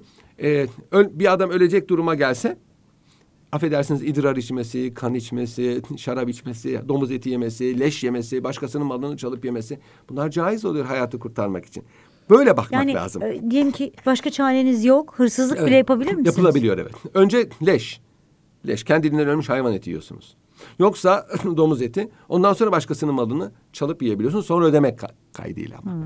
Speaker 2: bir adam ölecek duruma gelse, affedersiniz, idrar içmesi, kan içmesi, şarap içmesi, domuz eti yemesi, leş yemesi, başkasının malını çalıp yemesi, bunlar caiz oluyor hayatı kurtarmak için. Böyle bakmak lazım.
Speaker 1: Diyelim ki başka çareniz yok, hırsızlık bile yapabilir misiniz?
Speaker 2: Yapılabiliyor, evet. Önce leş. Kendiliğinden ölmüş hayvan eti yiyorsunuz. Yoksa domuz eti, ondan sonra başkasının malını çalıp yiyebiliyorsunuz. Sonra ödemek kaydıyla ama.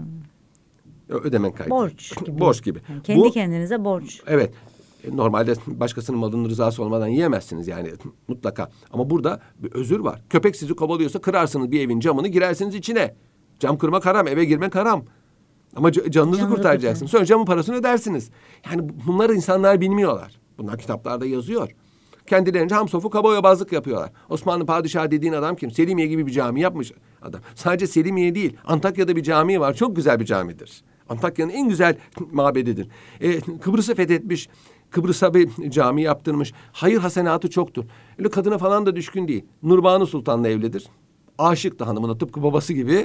Speaker 2: Ödemek kaydıyla. Borç gibi.
Speaker 1: Yani kendi kendinize borç.
Speaker 2: Evet. Normalde başkasının malının rızası olmadan yiyemezsiniz yani mutlaka. Ama burada bir özür var. Köpek sizi kovalıyorsa kırarsınız bir evin camını, girersiniz içine. Cam kırmak haram, eve girmek haram. Ama canınızı kurtaracaksınız. Sonra camın parasını ödersiniz. Yani bunları insanlar bilmiyorlar. Bunlar kitaplarda yazıyor. Kendilerince hamsofu kabaoyabazlık yapıyorlar. Osmanlı padişahı dediğin adam kim? Selimiye gibi bir cami yapmış adam. Sadece Selimiye değil, Antakya'da bir cami var. Çok güzel bir camidir. Antakya'nın en güzel mabedidir. Kıbrıs'ı fethetmiş. Kıbrıs'a bir cami yaptırmış. Hayır hasenatı çoktur. Öyle kadına falan da düşkün değil. Nurbanu Sultan'la evlidir. Aşık da hanımına, tıpkı babası gibi.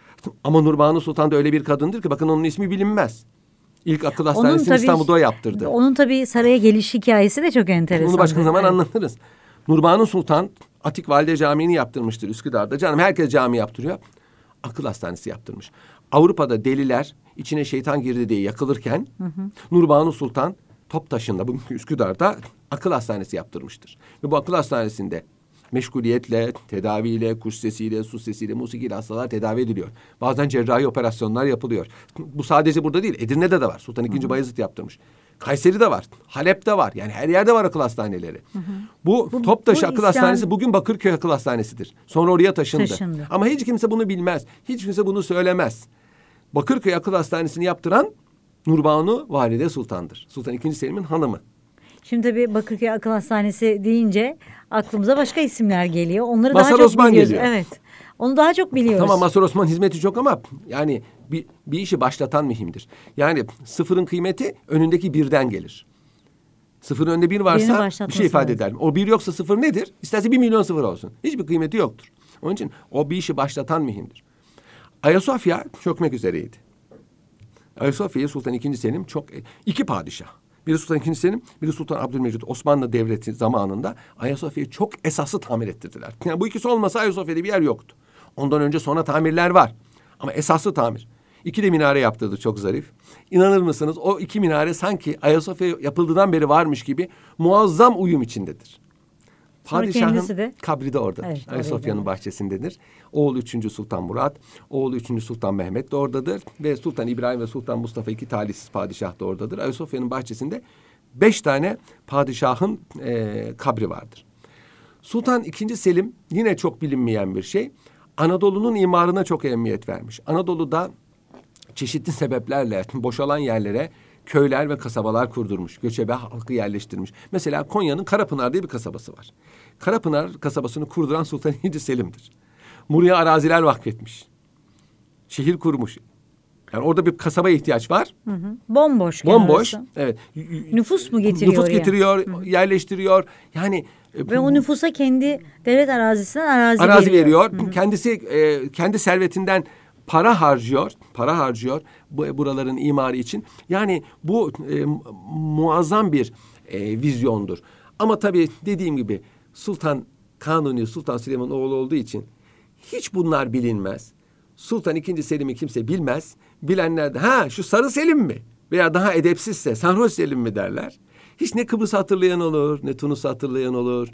Speaker 2: Ama Nurbanu Sultan da öyle bir kadındır ki bakın onun ismi bilinmez. İlk akıl hastanesini İstanbul'da o yaptırdı.
Speaker 1: Onun tabii saraya geliş hikayesi de çok enteresan.
Speaker 2: Bunu başka zaman anlatırız. Nurbanu Sultan Atik Valide Camii'ni yaptırmıştır Üsküdar'da. Canım herkes cami yaptırıyor. Akıl hastanesi yaptırmış. Avrupa'da deliler içine şeytan girdi diye yakılırken Nurbanu Sultan Toptaşı'nda, bugünkü Üsküdar'da akıl hastanesi yaptırmıştır. Ve bu akıl hastanesinde meşguliyetle, tedaviyle, kuş sesiyle, su sesiyle, musikiyle hastalar tedavi ediliyor. Bazen cerrahi operasyonlar yapılıyor. Bu sadece burada değil, Edirne'de de var. Sultan II. Bayezid yaptırmış. Kayseri'de var, Halep'te var. Yani her yerde var akıl hastaneleri. Bu Toptaşı Akıl Hastanesi bugün Bakırköy Akıl Hastanesi'dir. Sonra oraya taşındı. Ama hiç kimse bunu bilmez. Hiç kimse bunu söylemez. Bakırköy Akıl Hastanesi'ni yaptıran Nurbanu Valide Sultan'dır. Sultan II. Selim'in hanımı.
Speaker 1: Şimdi tabii Bakırköy Akıl Hastanesi deyince aklımıza başka isimler geliyor. Onları
Speaker 2: Mazhar
Speaker 1: daha çok
Speaker 2: Osman
Speaker 1: biliyoruz.
Speaker 2: geliyor.
Speaker 1: Evet. Onu daha çok biliyoruz.
Speaker 2: Tamam, Mazhar Osman hizmeti çok ama yani bir işi başlatan mühimdir. Yani sıfırın kıymeti önündeki birden gelir. Sıfırın önünde bir varsa bir şey ifade eder. O bir yoksa sıfır nedir? İsterse 1 milyon sıfır olsun. Hiçbir kıymeti yoktur. Onun için o bir işi başlatan mühimdir. Ayasofya çökmek üzereydi. Ayasofya'yı Sultan II. Selim iki padişah. Biri Sultan II. Selim, biri Sultan Abdülmecid Osmanlı Devleti zamanında Ayasofya'yı çok esaslı tamir ettirdiler. Yani bu ikisi olmasa Ayasofya'da bir yer yoktu. Ondan önce sonra tamirler var. Ama esaslı tamir. 2 de minare yaptırdı, çok zarif. İnanır mısınız, o 2 minare sanki Ayasofya yapıldığından beri varmış gibi muazzam uyum içindedir. Padişahın kabri de oradadır. Evet, Ayasofya'nın bahçesindedir. Oğlu 3. Sultan Murat, oğlu 3. Sultan Mehmet de oradadır. Ve Sultan İbrahim ve Sultan Mustafa, 2 talihsiz padişah da oradadır. Ayasofya'nın bahçesinde 5 tane padişahın kabri vardır. Sultan II. Selim yine çok bilinmeyen bir şey. Anadolu'nun imarına çok ehemmiyet vermiş. Anadolu'da çeşitli sebeplerle boşalan yerlere köyler ve kasabalar kurdurmuş. Göçebe halkı yerleştirmiş. Mesela Konya'nın Karapınar diye bir kasabası var. Karapınar kasabasını kurduran Sultan II. Selim'dir. Buraya araziler vakfetmiş. Şehir kurmuş. Yani orada bir kasaba ihtiyaç var.
Speaker 1: Bomboş.
Speaker 2: Bomboş.
Speaker 1: Orası.
Speaker 2: Evet.
Speaker 1: Nüfus mu getiriyor?
Speaker 2: Nüfus getiriyor, yerleştiriyor. Yani
Speaker 1: ve o nüfusa kendi devlet arazisinden arazi
Speaker 2: veriyor. Kendisi kendi servetinden para harcıyor. Buraların imarı için. Yani bu muazzam bir vizyondur. Ama tabii dediğim gibi Kanuni Sultan Süleyman oğlu olduğu için hiç bunlar bilinmez. Sultan II. Selim'i kimse bilmez. Bilenler de şu Sarı Selim mi? Veya daha edepsizse Sarhoş Selim mi derler. Hiç ne Kıbrıs hatırlayan olur, ne Tunus hatırlayan olur.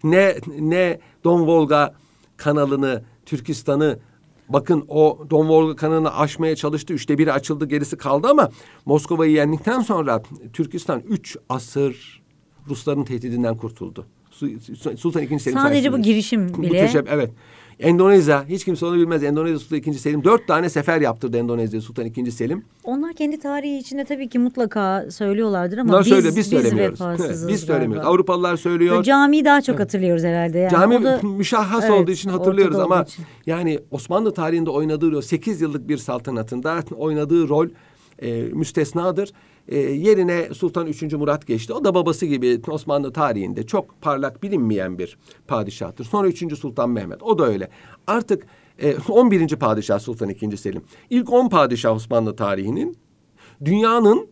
Speaker 2: Ne Don Volga kanalını, Türkistan'ı, bakın o Don Volga kanalını aşmaya çalıştı. 1/3 açıldı, gerisi kaldı ama Moskova'yı yendikten sonra Türkistan 3 asır Rusların tehdidinden kurtuldu. Sultan II. Selim
Speaker 1: sadece bu girişim bile.
Speaker 2: Muhteşem, evet. Endonezya, hiç kimse onu bilmez. Endonezya Sultan II. Selim 4 tane sefer yaptırdı Endonezya Sultan II. Selim.
Speaker 1: Onlar kendi tarihi içinde tabii ki mutlaka söylüyorlardır ama
Speaker 2: biz
Speaker 1: söylemiyoruz.
Speaker 2: Biz söylemiyoruz. Avrupalılar söylüyor.
Speaker 1: Ve camiyi daha çok hatırlıyoruz herhalde. Yani
Speaker 2: cami müşahhas olduğu için hatırlıyoruz ama yani Osmanlı tarihinde oynadığı rol, 8 yıllık bir saltanatında oynadığı rol müstesnadır. Yerine Sultan 3. Murat geçti. O da babası gibi Osmanlı tarihinde çok parlak bilinmeyen bir padişahtır. Sonra 3. Sultan Mehmet. O da öyle. Artık 11. padişah Sultan II. Selim. İlk 10 padişah Osmanlı tarihinin dünyanın,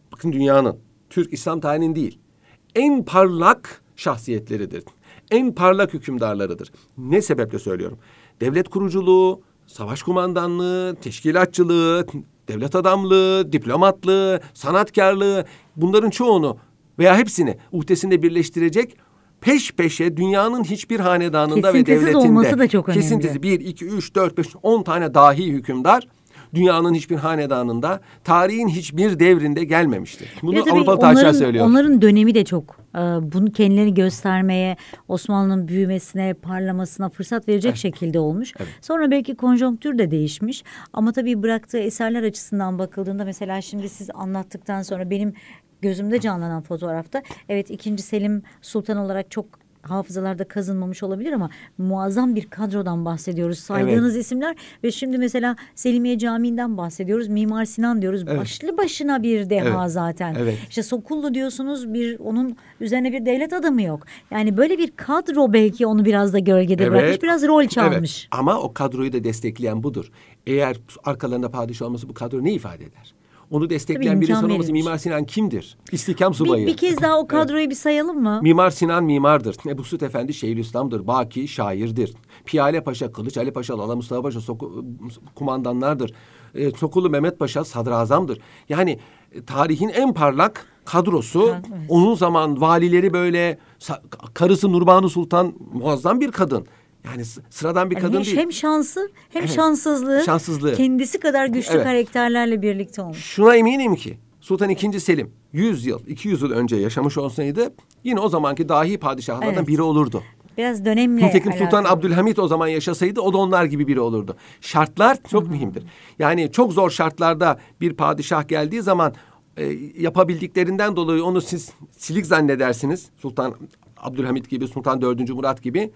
Speaker 2: Türk İslam tarihinin değil, en parlak şahsiyetleridir. En parlak hükümdarlarıdır. Ne sebeple söylüyorum? Devlet kuruculuğu, savaş kumandanlığı, teşkilatçılığı, devlet adamlığı, diplomatlığı, sanatkarlığı, bunların çoğunu veya hepsini uhdesinde birleştirecek, peş peşe dünyanın hiçbir hanedanında ve devletinde
Speaker 1: olması da çok önemli.
Speaker 2: Kesintisiz 1, 2, 3, 4, 5, 10 tane dahi hükümdar dünyanın hiçbir hanedanında, tarihin hiçbir devrinde gelmemiştir. Bunu Avrupalı tarihçiler söylüyor.
Speaker 1: Onların dönemi de çok bunu kendilerini göstermeye, Osmanlı'nın büyümesine, parlamasına fırsat verecek şekilde olmuş. Evet. Sonra belki konjonktür de değişmiş. Ama tabii bıraktığı eserler açısından bakıldığında, mesela şimdi siz anlattıktan sonra benim gözümde canlanan fotoğrafta, evet 2. Selim Sultan olarak çok hafızalarda kazınmamış olabilir ama muazzam bir kadrodan bahsediyoruz. Saydığınız isimler ve şimdi mesela Selimiye Camii'nden bahsediyoruz. Mimar Sinan diyoruz. Evet. Başlı başına bir deha zaten. Evet. İşte Sokullu diyorsunuz, onun üzerine bir devlet adamı yok. Yani böyle bir kadro belki onu biraz da gölgede bırakmış, biraz rol çalmış.
Speaker 2: Evet. Ama o kadroyu da destekleyen budur. Eğer arkalarında padişah olması bu kadro ne ifade eder? Onu destekleyen bir insan olması. Mimar Sinan kimdir? İstihkam subayı.
Speaker 1: Bir kez daha o kadroyu bir sayalım mı?
Speaker 2: Mimar Sinan mimardır. Ebu Süt Efendi Şeyhülislam'dır. Baki şairdir. Piyale Paşa, Kılıç Ali Paşa, Lala Mustafa Paşa kumandanlardır. Sokullu Mehmet Paşa sadrazamdır. Yani tarihin en parlak kadrosu. Onun zaman valileri böyle, karısı Nurbanu Sultan muazzam bir kadın. Yani sıradan bir kadın değil.
Speaker 1: Hem şansı hem şanssızlığı. Kendisi kadar güçlü karakterlerle birlikte olmuş.
Speaker 2: Şuna eminim ki Sultan II. Selim 100 yıl, 200 yıl önce yaşamış olsaydı yine o zamanki dahi padişahlardan biri olurdu.
Speaker 1: Biraz dönemle
Speaker 2: Nitekim Sultan Abdülhamit o zaman yaşasaydı o da onlar gibi biri olurdu. Şartlar çok mühimdir. Yani çok zor şartlarda bir padişah geldiği zaman yapabildiklerinden dolayı onu siz silik zannedersiniz. Sultan Abdülhamit gibi, Sultan 4. Murat gibi.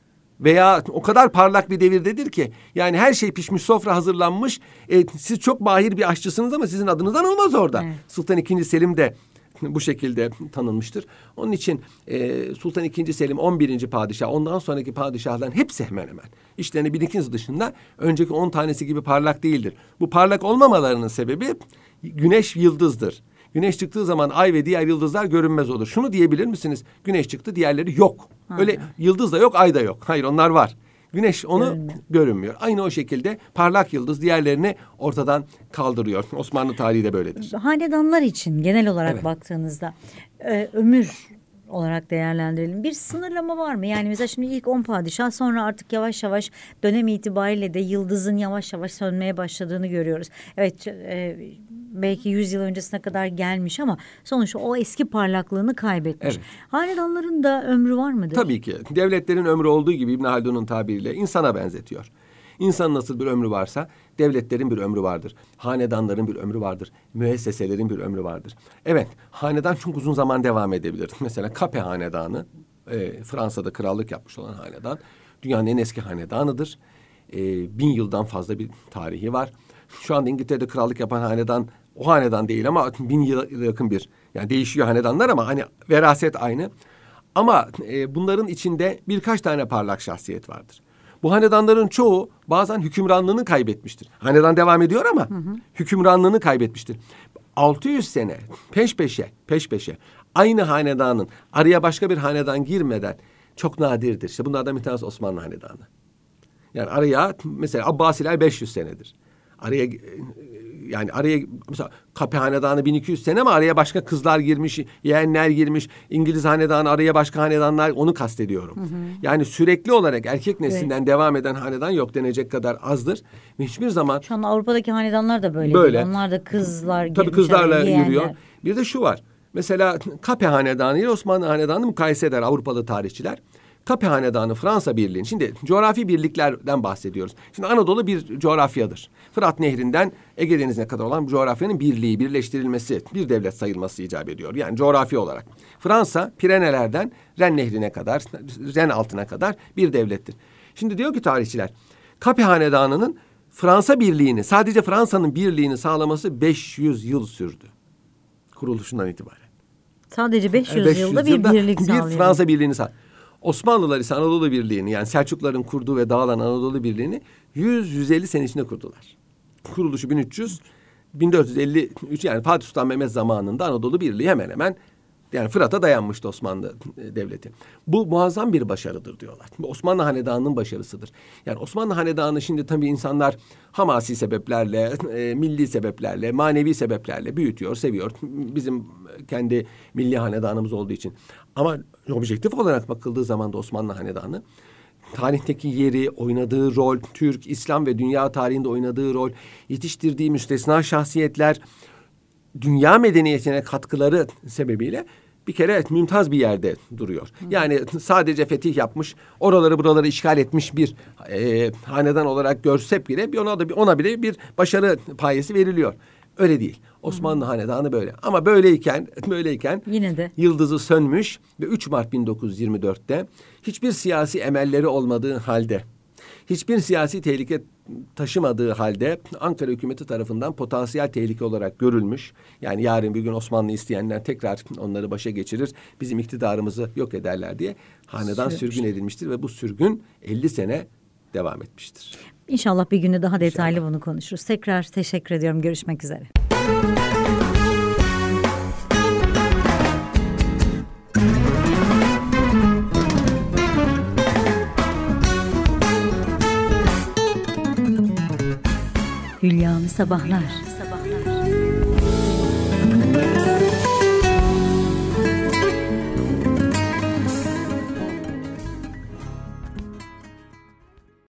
Speaker 2: Veya o kadar parlak bir devirdedir ki yani her şey pişmiş, sofra hazırlanmış. Siz çok mahir bir aşçısınız ama sizin adınızdan olmaz orada. Evet. Sultan II. Selim de bu şekilde tanınmıştır. Onun için Sultan II. Selim 11. padişah, ondan sonraki padişahların hepsi hemen hemen işlerini bir ikincisi dışında önceki 10 tanesi gibi parlak değildir. Bu parlak olmamalarının sebebi güneş yıldızdır. Güneş çıktığı zaman ay ve diğer yıldızlar görünmez olur. Şunu diyebilir misiniz? Güneş çıktı, diğerleri yok. Öyle yıldız da yok, ay da yok. Hayır, onlar var. Güneş onu görünmüyor. Aynı o şekilde parlak yıldız diğerlerini ortadan kaldırıyor. Osmanlı tarihi de böyledir.
Speaker 1: Hanedanlar için genel olarak baktığınızda ömür olarak değerlendirelim. Bir sınırlama var mı? Yani mesela şimdi ilk 10 padişah, sonra artık yavaş yavaş dönem itibariyle de yıldızın yavaş yavaş sönmeye başladığını görüyoruz. Evet, belki 100 yıl öncesine kadar gelmiş ama sonuçta o eski parlaklığını kaybetmiş. Evet. Hanedanların da ömrü var mıdır?
Speaker 2: Tabii ki. Devletlerin ömrü olduğu gibi İbn Haldun'un tabiriyle insana benzetiyor. İnsanın nasıl bir ömrü varsa devletlerin bir ömrü vardır. Hanedanların bir ömrü vardır. Müesseselerin bir ömrü vardır. Evet, hanedan çok uzun zaman devam edebilir. Mesela Kape Hanedanı, Fransa'da krallık yapmış olan hanedan. Dünyanın en eski hanedanıdır. 1000 yıldan fazla bir tarihi var. şu anda İngiltere'de krallık yapan hanedan o hanedan değil ama 1000 yıla yakın bir. Yani değişiyor hanedanlar ama hani veraset aynı. Ama bunların içinde birkaç tane parlak şahsiyet vardır. Bu hanedanların çoğu bazen hükümranlığını kaybetmiştir. Hanedan devam ediyor ama hükümranlığını kaybetmiştir. 600 sene peş peşe aynı hanedanın araya başka bir hanedan girmeden çok nadirdir. İşte bunlardan bir tanesi Osmanlı hanedanı. Yani araya mesela Abbasiler 500 senedir. Araya mesela Kape hanedanı 1200 sene ama araya başka kızlar girmiş, yeğenler girmiş. İngiliz hanedanı araya başka hanedanlar, onu kastediyorum. Yani sürekli olarak erkek neslinden devam eden hanedan yok denecek kadar azdır. Ve hiçbir zaman...
Speaker 1: Şu an Avrupa'daki hanedanlar da böyle. Onlar da kızlar girmiş.
Speaker 2: Tabii kızlarla yürüyor. Bir de şu var. Mesela Kape hanedanı ile Osmanlı hanedanı mukayese eder Avrupalı tarihçiler. Kape hanedanı Fransa Birliği'nin, şimdi coğrafi birliklerden bahsediyoruz. Şimdi Anadolu bir coğrafyadır. Fırat Nehri'nden Ege Denizi'ne kadar olan bu coğrafyanın birleştirilmesi, bir devlet sayılması icap ediyor. Yani coğrafi olarak. Fransa Pirenelerden Ren Nehri'ne kadar, Ren altına kadar bir devlettir. Şimdi diyor ki tarihçiler, Kape hanedanının Fransa Birliği'ni, sadece Fransa'nın birliğini sağlaması 500 yıl sürdü. Kuruluşundan itibaren.
Speaker 1: Sadece 500 yılda bir birlik sağlıyor.
Speaker 2: Bir Fransa Birliği'ni sağlıyor. Osmanlılar ise Anadolu Birliği'ni, yani Selçukluların kurduğu ve dağılan Anadolu Birliği'ni 100-150 sene içinde kurdular. Kuruluşu 1453, yani Fatih Sultan Mehmet zamanında Anadolu Birliği hemen hemen yani Fırat'a dayanmıştı Osmanlı Devleti. Bu muazzam bir başarıdır diyorlar. Bu Osmanlı Hanedanı'nın başarısıdır. Yani Osmanlı Hanedanı şimdi tabii insanlar hamasi sebeplerle, milli sebeplerle, manevi sebeplerle büyütüyor, seviyor. Bizim kendi milli hanedanımız olduğu için. Ama objektif olarak bakıldığı zaman da Osmanlı Hanedanı tarihteki yeri, oynadığı rol, Türk, İslam ve dünya tarihinde oynadığı rol, yetiştirdiği müstesna şahsiyetler, dünya medeniyetine katkıları sebebiyle bir kere mümtaz bir yerde duruyor. Yani sadece fetih yapmış, oraları buraları işgal etmiş bir hanedan olarak görsek bile ona bile bir başarı payesi veriliyor. Öyle değil. Osmanlı Hanedanı böyle. Ama böyleyken
Speaker 1: yine de
Speaker 2: yıldızı sönmüş ve 3 Mart 1924'te hiçbir siyasi emelleri olmadığı halde, hiçbir siyasi tehlike taşımadığı halde Ankara hükümeti tarafından potansiyel tehlike olarak görülmüş. Yani yarın bir gün Osmanlı isteyenler tekrar onları başa geçirir, bizim iktidarımızı yok ederler diye hanedan sürgün edilmiştir ve bu sürgün 50 sene devam etmiştir.
Speaker 1: İnşallah bir günde daha detaylı bunu konuşuruz. Tekrar teşekkür ediyorum. Görüşmek üzere. Hülyalı Sabahlar.